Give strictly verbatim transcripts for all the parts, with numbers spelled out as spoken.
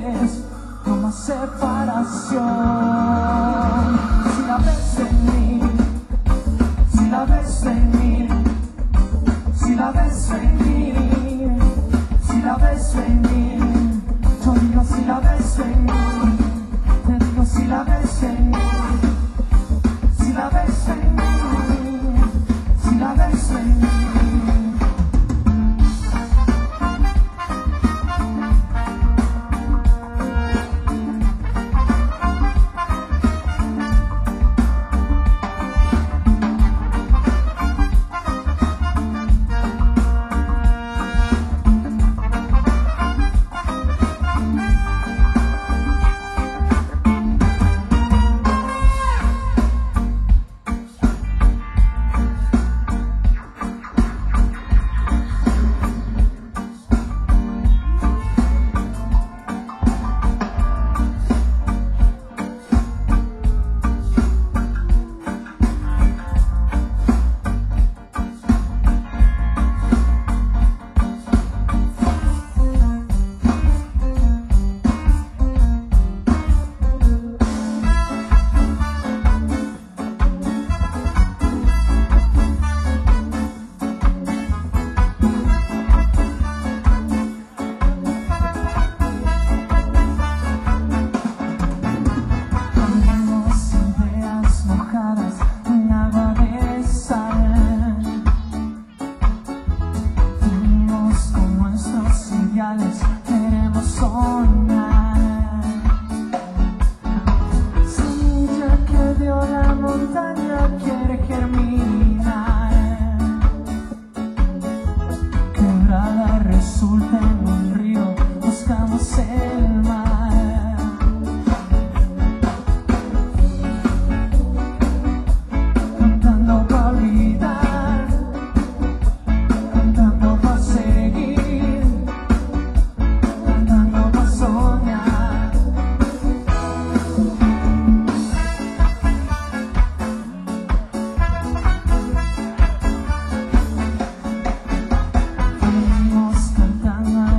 es, no más separación. Si la ves en mí, si la ves en mí, si la ves en mí, si la ves en mí, yo digo si la ves en mí, te digo si la ves en mí, si la ves en mí, si la ves en mí. Queremos soñar. Semilla que dio la montaña quiere germinar. Quebrada resulta en un río, buscamos el mar. Cantando para olvidar, cantando para seguir, cantando para soñar. Venimos cantando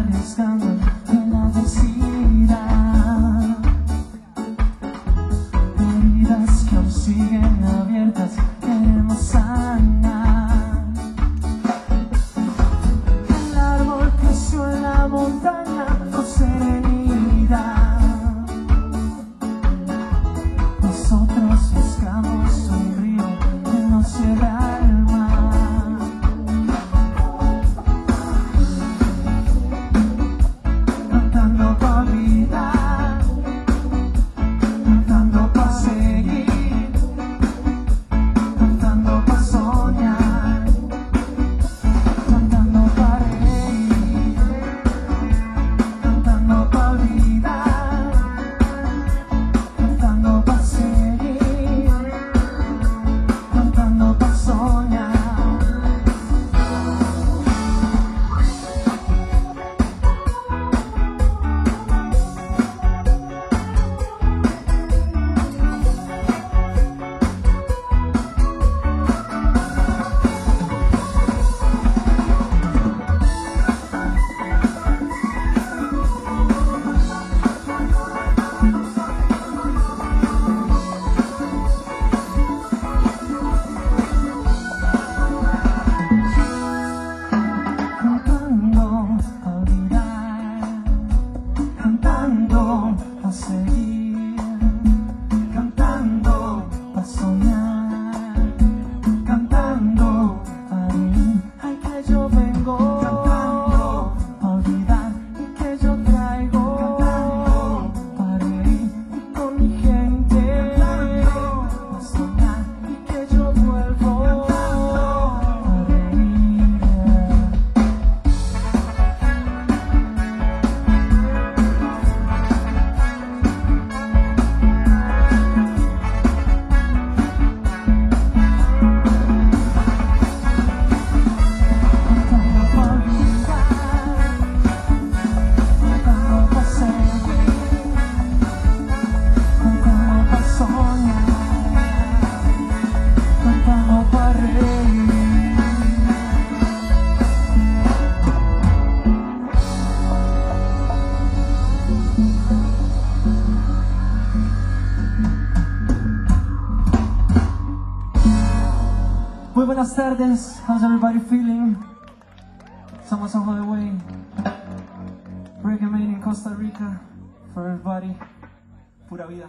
buenas tardes. How's everybody feeling? Somos Ojo de Buey. Reggae made in Costa Rica. For everybody. Pura vida.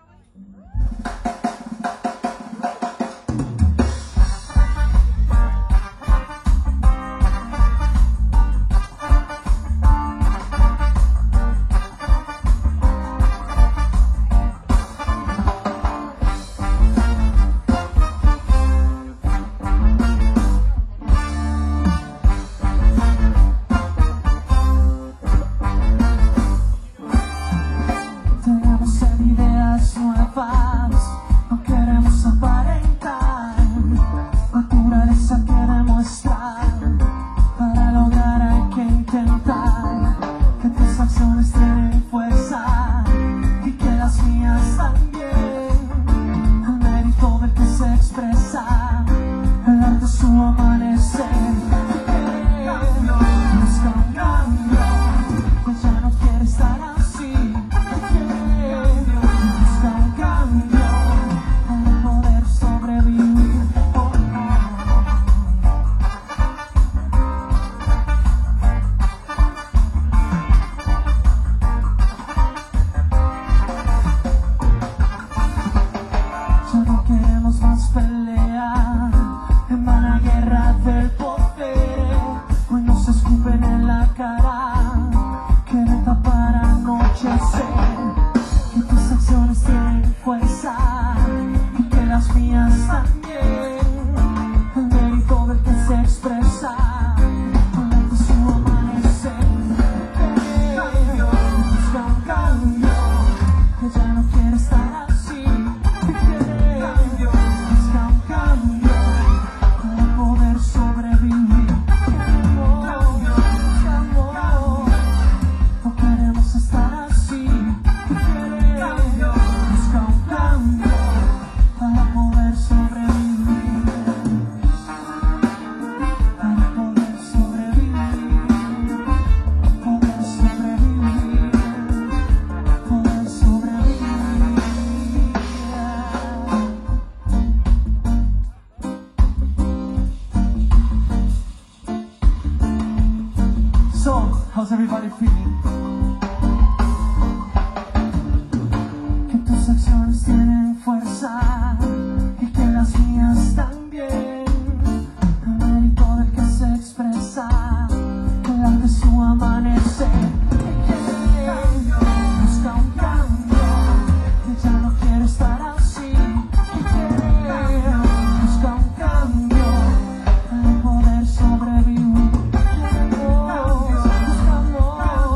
No queremos aparentar, naturaleza quiere mostrar. Para lograr hay que intentar que tus acciones tienen fuerza y que las mías también. El mérito del que se expresa, el arte es su amanecer. Busca un cambio, que ya no quiere estar así. Más pelea en vana guerra del poder. Hoy nos escupen en la cara, quieren tapar anochecer. Que tus acciones tienen fuerza y que las mías también. El mérito del que se expresa, durante su amanecer. Busca un cambio, que ya no quiere estar así. So, how's everybody feeling? Que tus acciones tienen fuerza y que las mías también. El mérito del que se expresa, el arte es su amanecer. Busca un cambio, que ya no quiere estar así. Busca un cambio, para poder sobrevivir. Busca amor.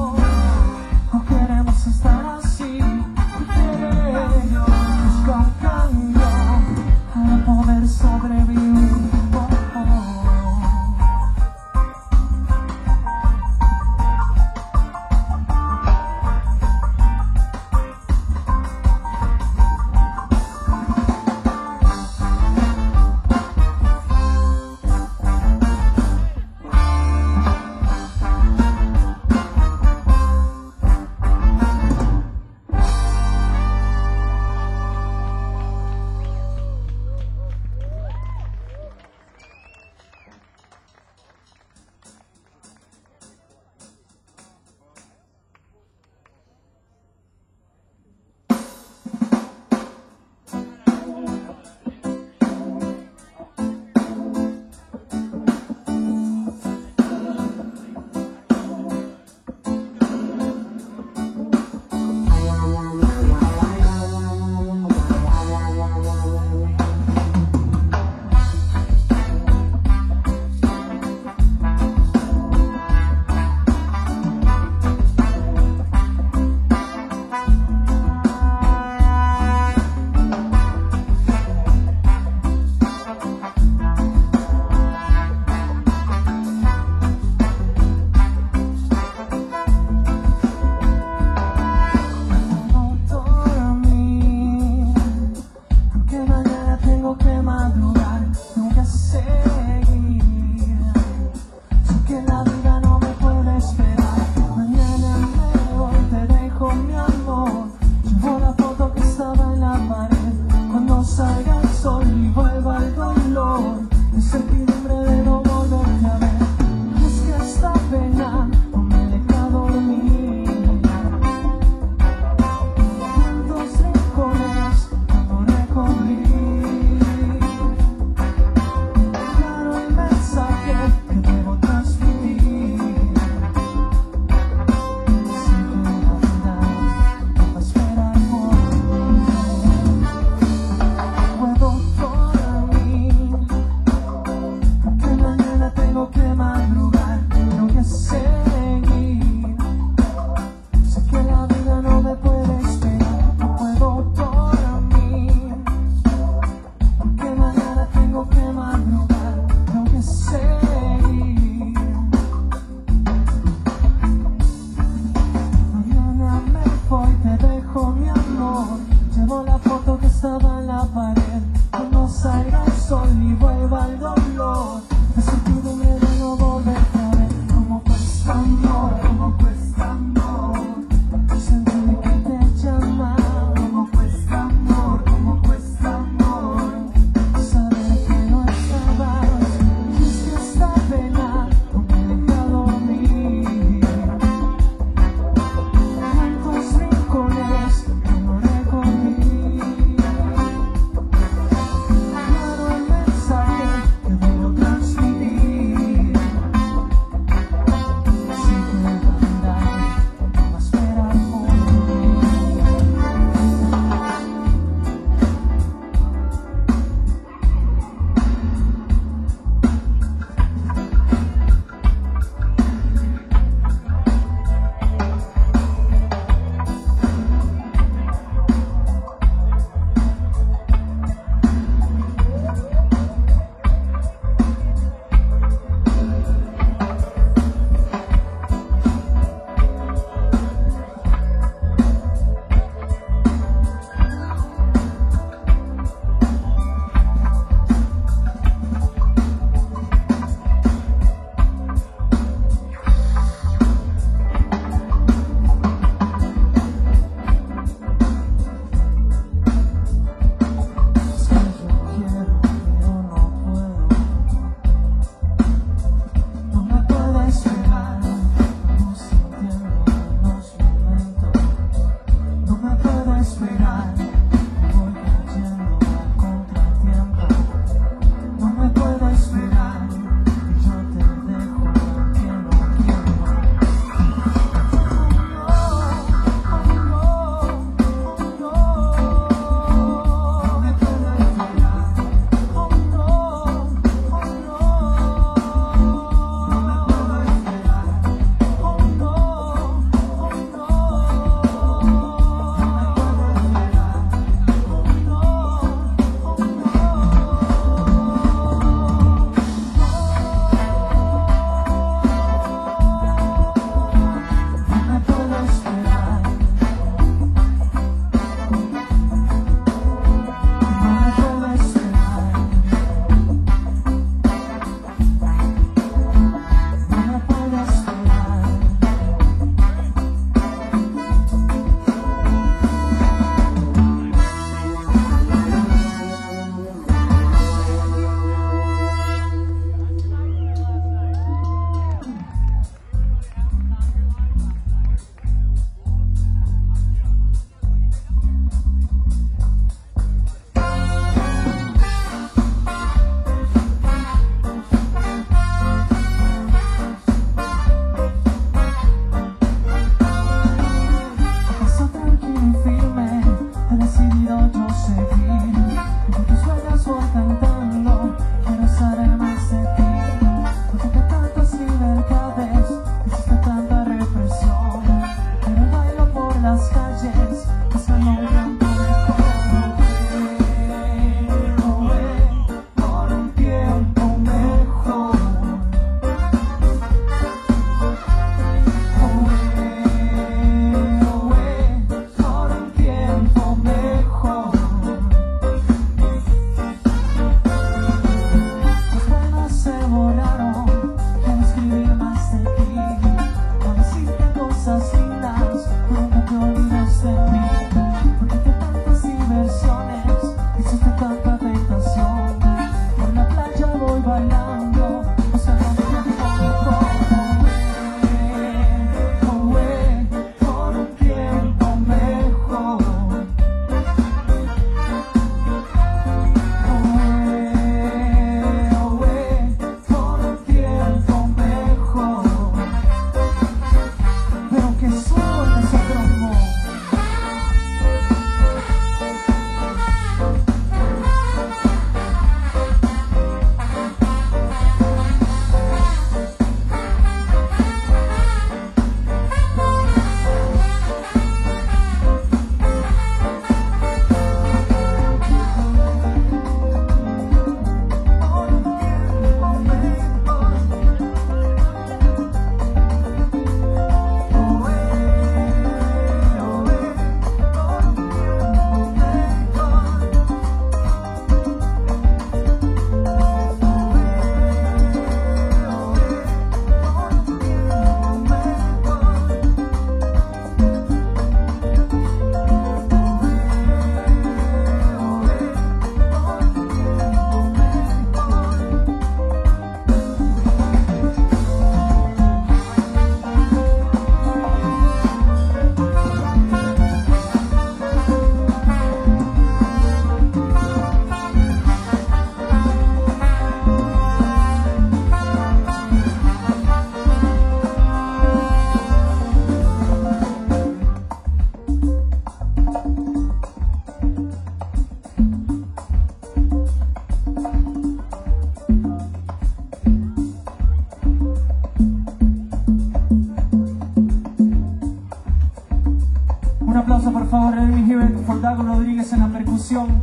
canción.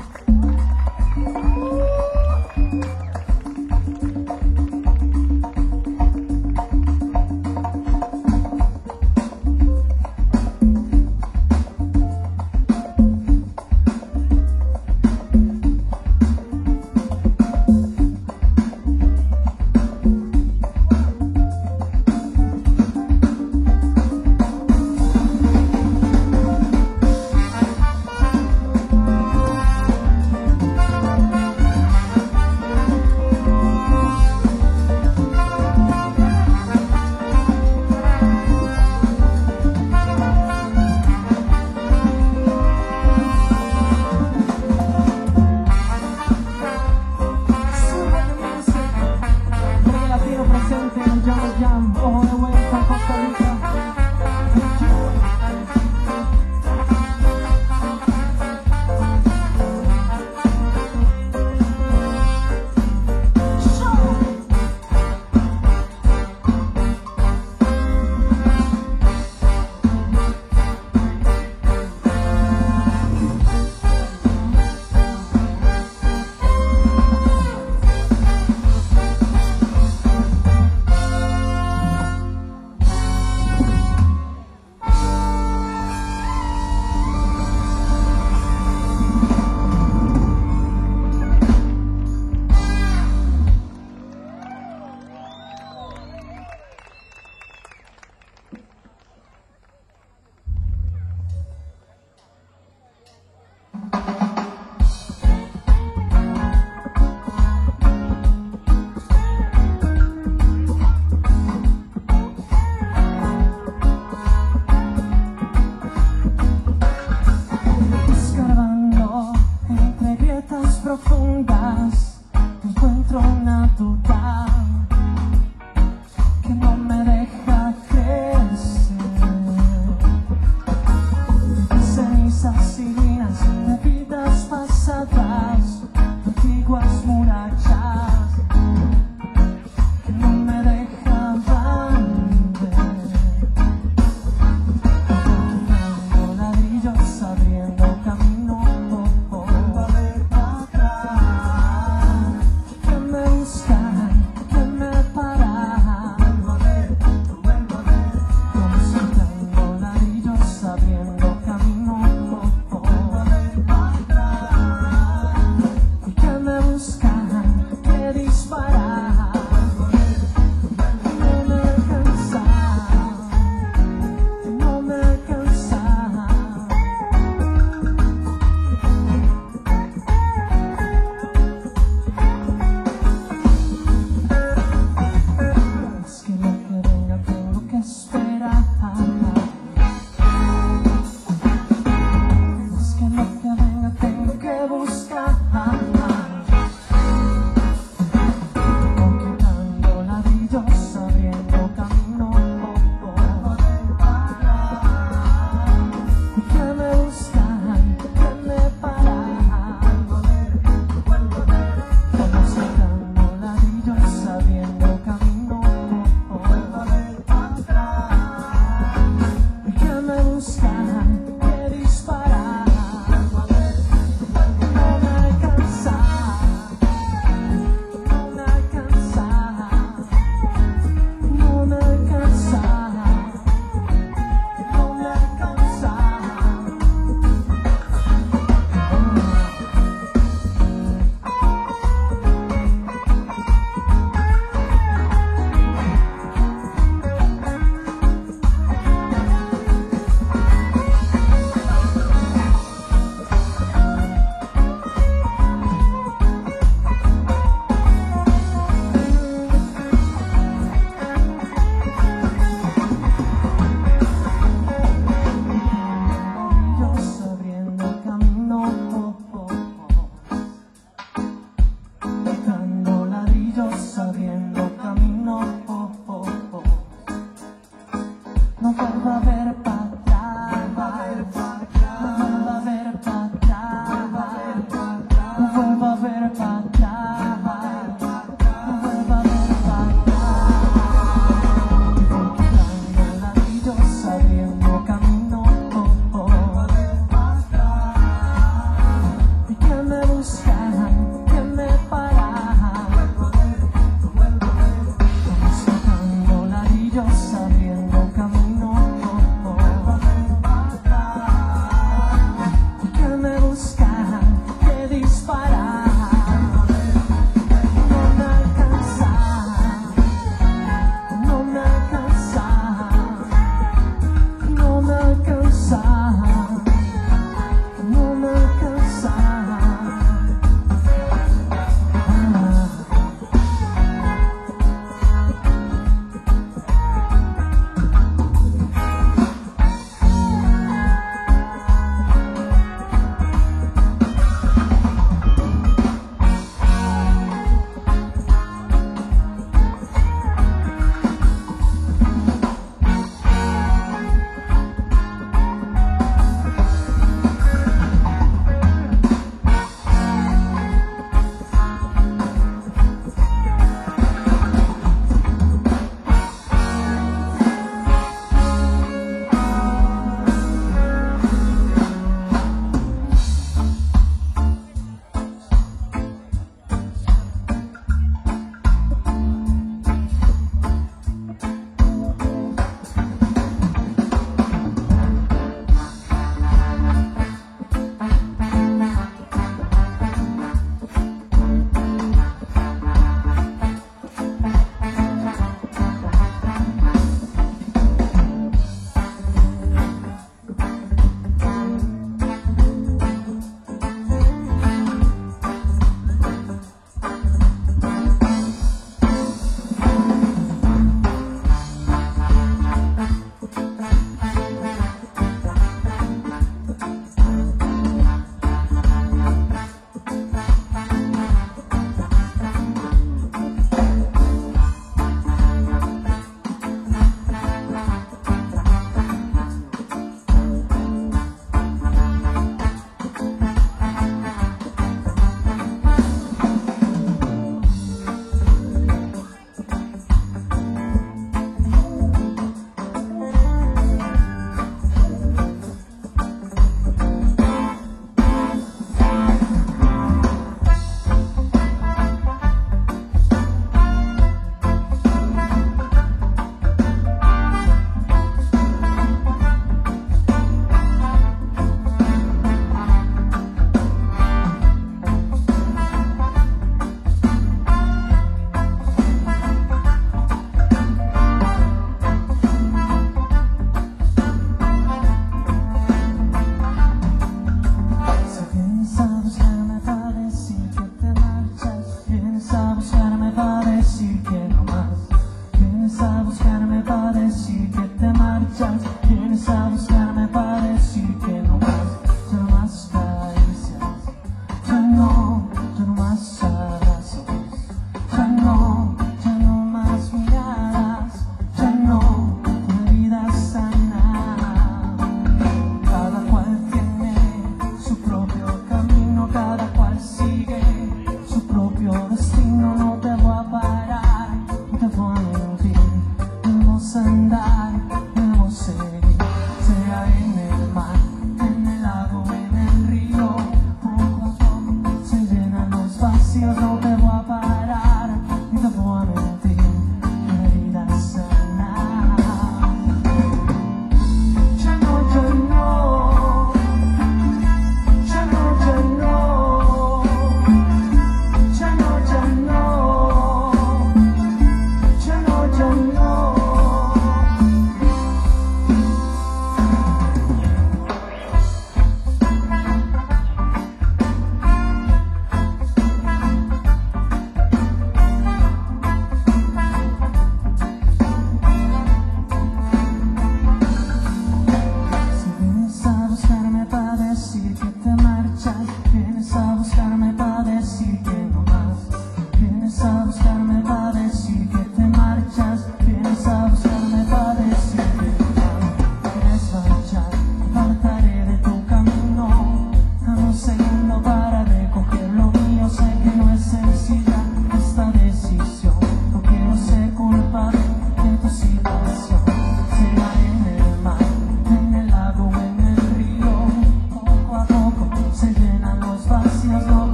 Profundas, encuentro natural que no me deja crecer. Cenizas y ruinas de vidas pasadas, antiguas murallas que no me dejaban ver. Quitando ladrillos, abriendo camino.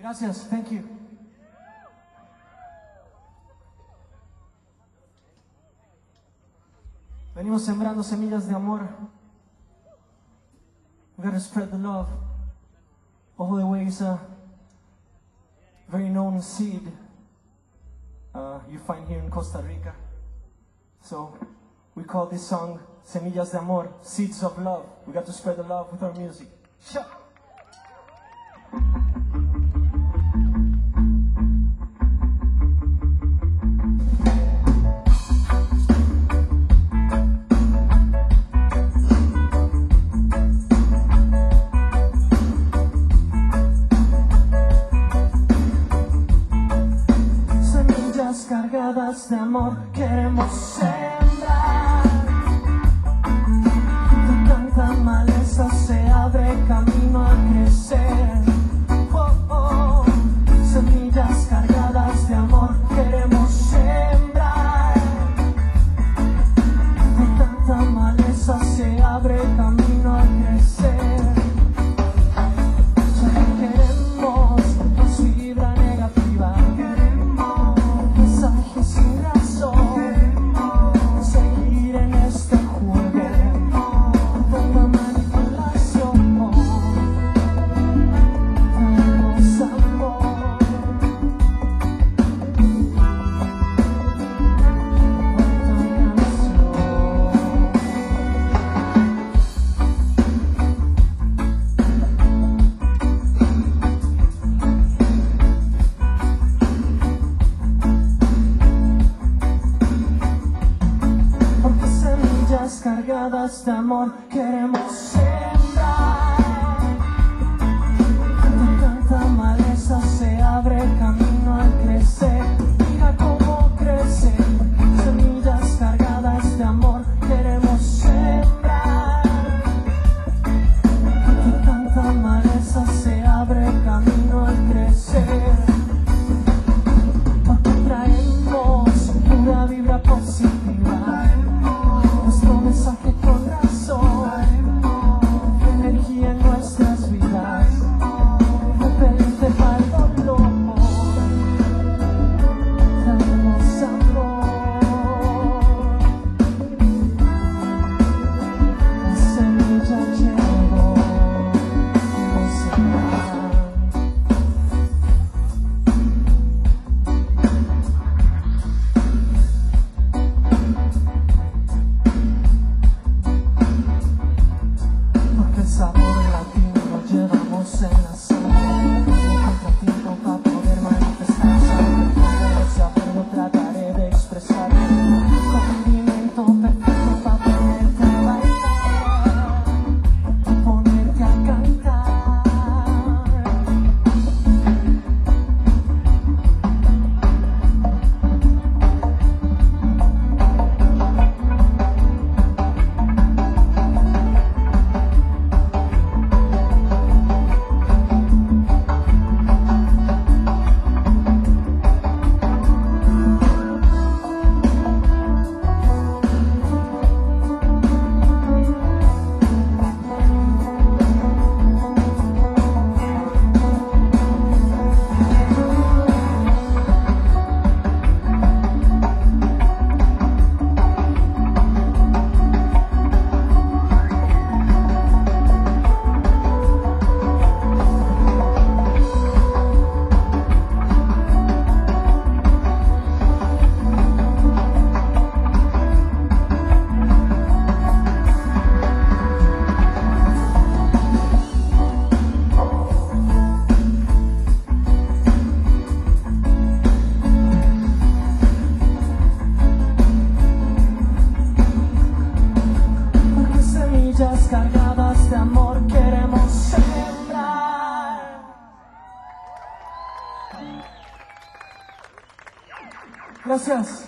Gracias, thank you. Venimos sembrando semillas de amor. We gotta spread the love. Ojo de Buey is a very known seed uh, you find here in Costa Rica. So we call this song Semillas de Amor, Seeds of Love. We got to spread the love with our music. Sure. Cargadas de amor queremos sembrar. De tanta maleza se abre camino a crecer. Oh, oh. Semillas cargadas de amor queremos sembrar. De tanta maleza se abre camino a crecer. Ya no queremos más vibra negativa. Sin razón, seguir en este juego, tanta manipulación, traemos amor, cargadas de amor queremos sembrar. De tanta maleza se abre camino al crecer. Mira cómo crece. Semillas cargadas de amor queremos sembrar. De tanta maleza se abre camino al crecer. Porque traemos pura vibra positiva. Nuestro mensaje con razón, energía en nuestras vidas, repelente para el dolor, traemos amor, la semilla llegó, no se va. El sabor latino lo llevamos en la sangre. Encuentra tiempo para poder manifestarse. No se acuerdo, trataré de expresar condimento perfecto para ponerte a bailar, para ponerte a cantar. Cargadas de amor queremos sembrar. Gracias.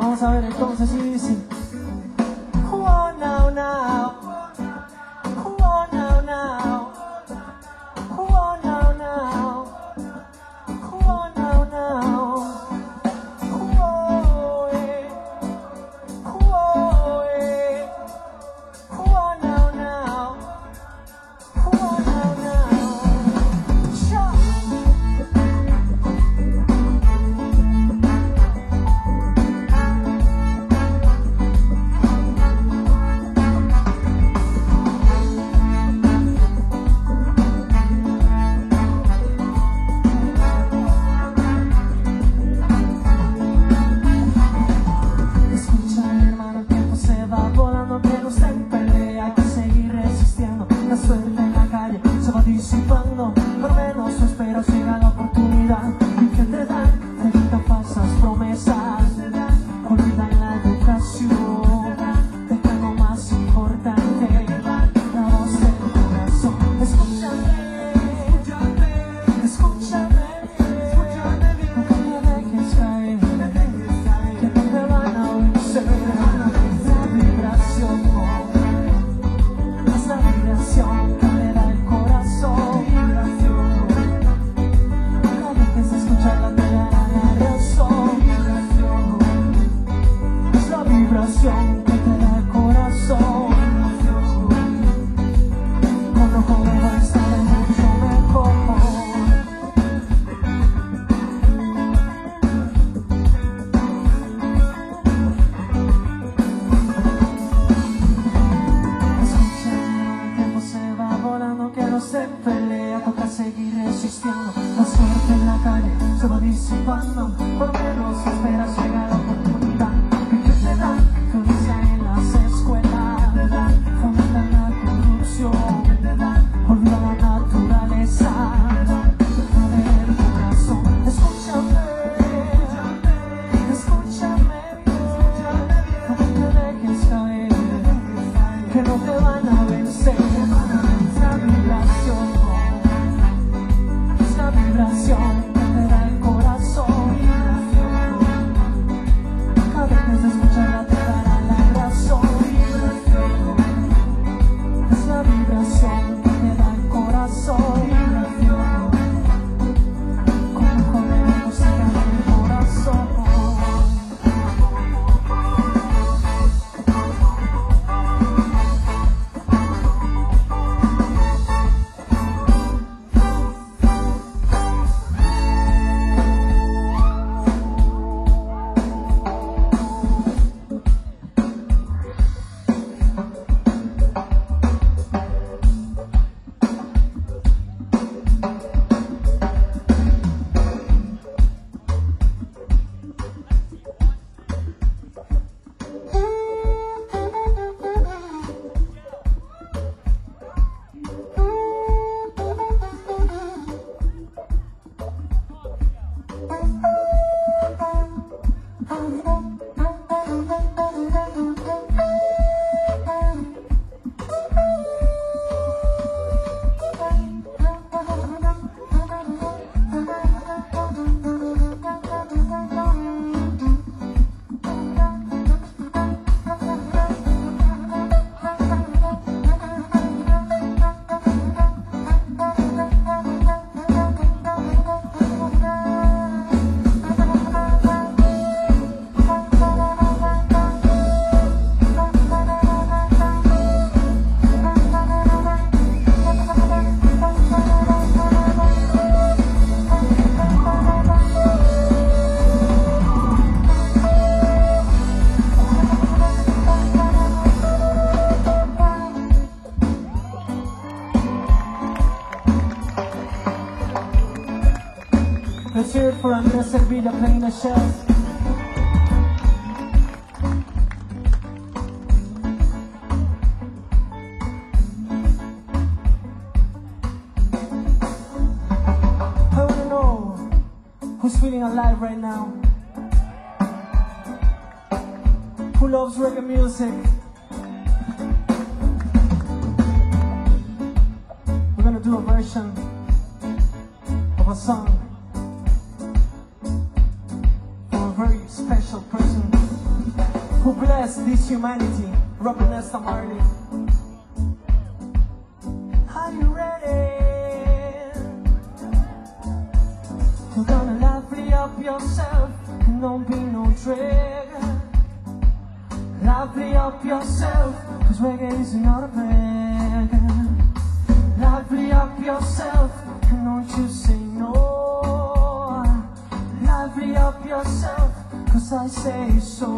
Vamos a ver entonces si dice. Oh, now, now. Oh, now, now. Oh, now, now. Oh, now, now. Oh, eh. Oh, eh. Oh, now, now. Oh, now, now. Sure. Disipando, por menos esperas llega la oportunidad que te dan, te dictan falsas promesas, olvidan la educación, dejan lo más importante, la voz del corazón. Escúchame, escúchame, nunca te dejes caer, que no te van a vencer. La vibración, es la vibración que me da el corazón. Cada vez que se escucha la te dará la razón. Es la vibración que te da el corazón. Cuando joven va a estar mucho mejor. Se pelea, toca seguir resistiendo. La suerte en la calle se va disipando, por menos esperas llegar a la oportunidad que te dan, que inicia en las escuelas, fomentan la corrupción, olvida la naturaleza, del corazón. Escúchame, escúchame, no te dejes caer, que no te van a vencer. Es la vibración que te da el corazón. Cada vez que se escucha la te dará la razón. Es la vibración que te da el corazón. Como con la música del corazón. Let's hear it for Andrés Servilla playing the shells. I wanna know who's feeling alive right now. Who loves reggae music? We're gonna do a version of a song for a very special person. who bless this humanity. Robin Nesta Marley. Are you ready? You're gonna lively up yourself and don't be no trigger. Lively up yourself, cause reggae is not a beggar. Lively up yourself and don't you say no. Lively up yourself, cause I say so.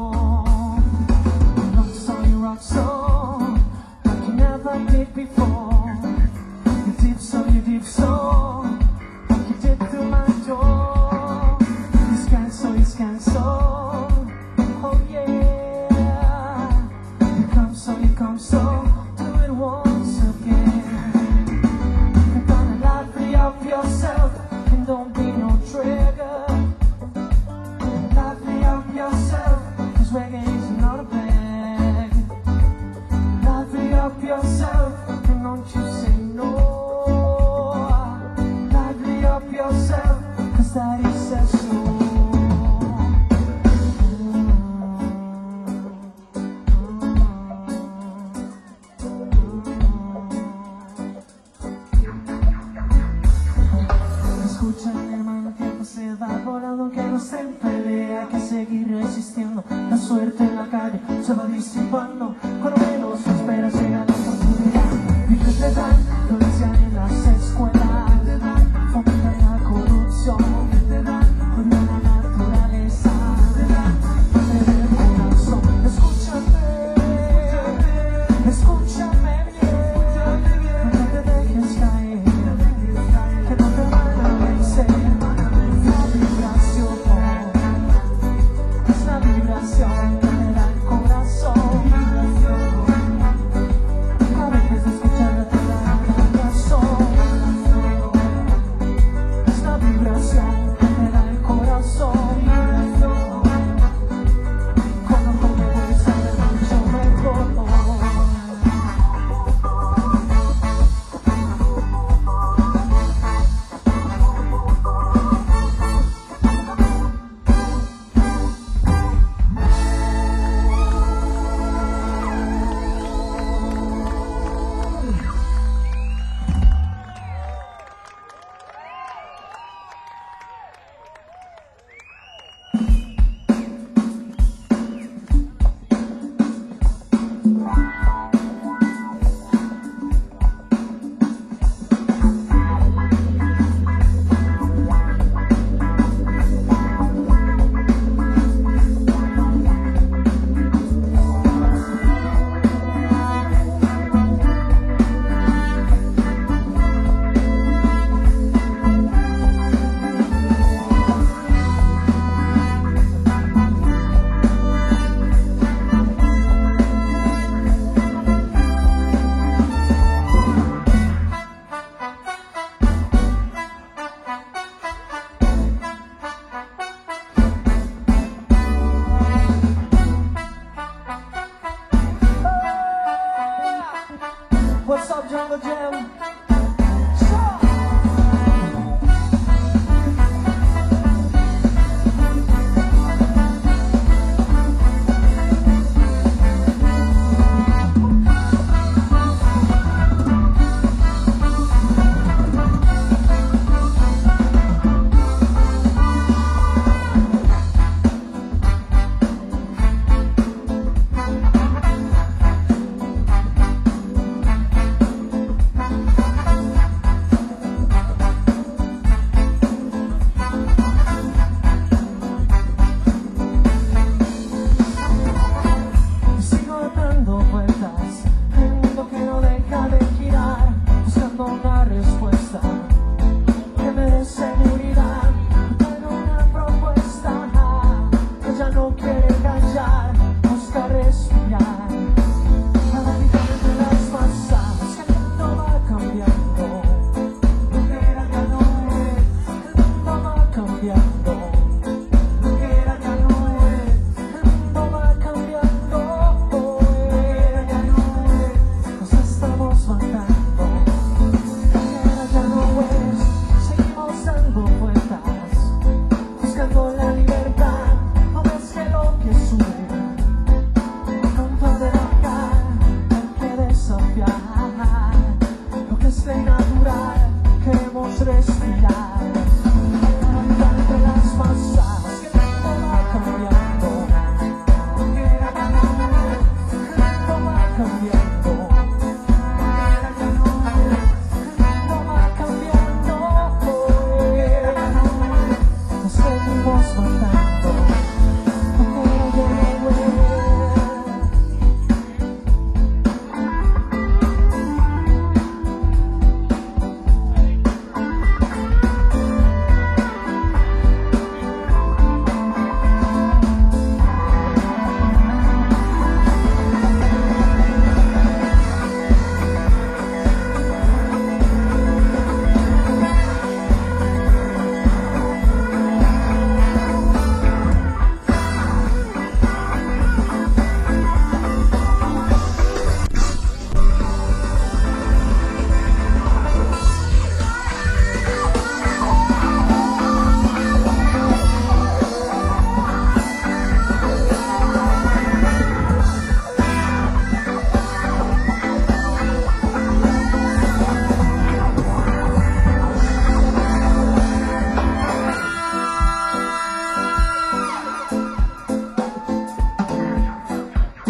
Rock song, you rock so like you never did before. You dip so, you dip so like you did through my door. You scan so, you scan so, oh yeah. You come so, you come so, do it once again. You're gonna lively up yourself and don't be no trigger. Lively up yourself, cause reggae is not a bag. Lively up yourself and don't you say no. Lively up yourself, cause that is says so. Escucha mi hermano, el tiempo se va volando, que no se pelea, hay que seguir resistiendo. La suerte en la calle se va disipando, cuando menos se espera llega la oportunidad. Y que te dan violencia en las escuelas, fomentan la corrupción, odian la naturaleza, poder el corazón. Escúchame, escúchame bien, no te dejes caer, que no te van a vencer. La vibración, es la vibración que te da el corazón. A veces escuchar la tirada.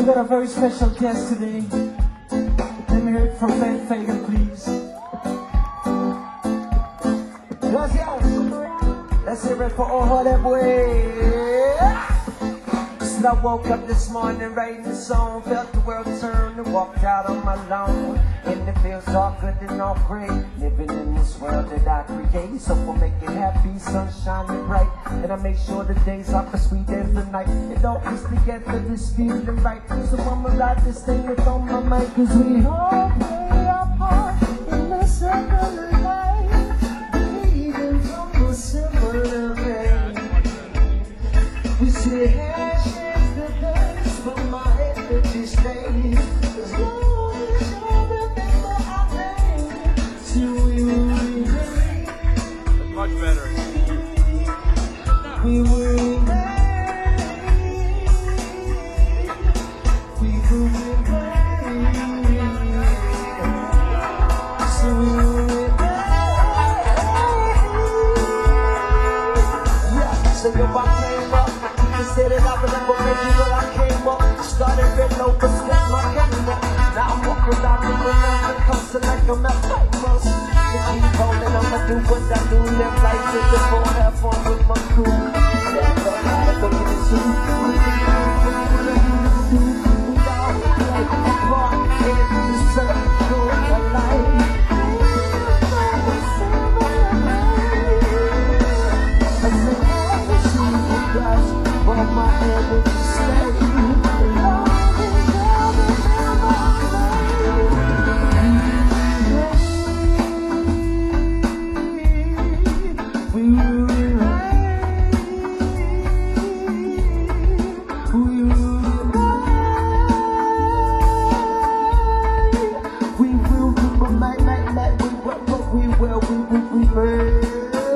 We got a very special guest today. Let me hear it from Ben Fagan, please. Gracias. Let's hear it for all that way. Said I woke up this morning writing a song, felt the world turn and walked out on my lawn. And it feels all good and all great, living in this world that I create. So we'll make it happy, sun shining bright, and I make sure the days are for sweet as the night. It all comes together, this feeling right. So I'ma ride this thing that's on my mind, cause we all play our part in the circle of life, bleeding from the similar vein. We say handshakes the dance, but my energy stays. As long as you remember our name, till we will remain. That's much better. We will remain. We will remain. So we will remain. Yeah, so your body came up. Said it, I remember making when I came up. Started red low, but stepped my game up. Now I'm walking around the room and cussing like I'm at Tigers. If I keep rolling, I'ma do what I do. Live life with the full, have fun with my crew. Never had a look at the zoo. We all play a part in the circle of life. I say, oh, she will crash. But my head will stay. We will remain. We will remain. We will remain. We will, we will remain.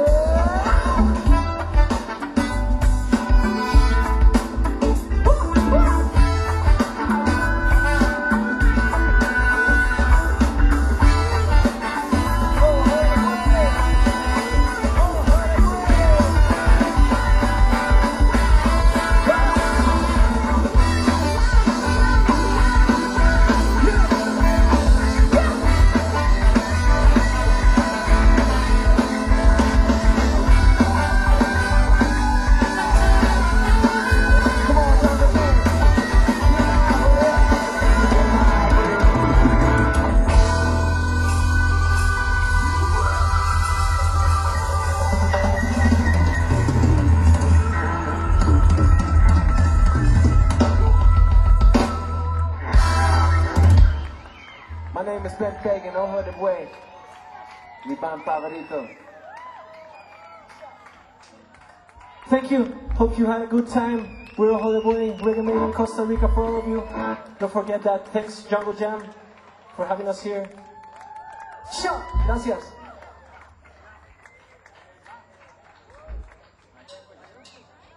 My name is Ben Fagan, Ojo de Buey, mi band favorito. Thank you. Hope you had a good time. We're Ojo de Buey, Reggae Made in Costa Rica for all of you. Don't forget that. Thanks, Jungle Jam, for having us here. Sure. Gracias.